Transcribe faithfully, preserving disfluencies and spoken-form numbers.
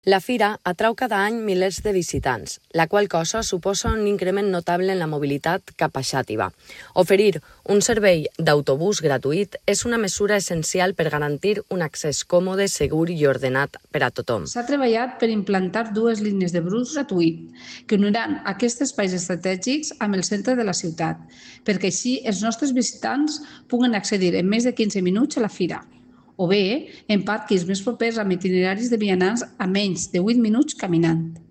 La fira atrau cada any milers de visitants, la qual cosa suposa un increment notable en la mobilitat cap a Xàtiva. Oferir un servei d'autobús gratuït és una mesura essencial per garantir un accés còmode, segur i ordenat per a tothom. S'ha treballat per implantar dues línies de bus gratuït que uniran aquests espais estratègics amb el centre de la ciutat, perquè així els nostres visitants puguen accedir en més de quinze minuts a la fira, o bé en parcs més propers amb itineraris de vianants a menys de vuit minuts caminant.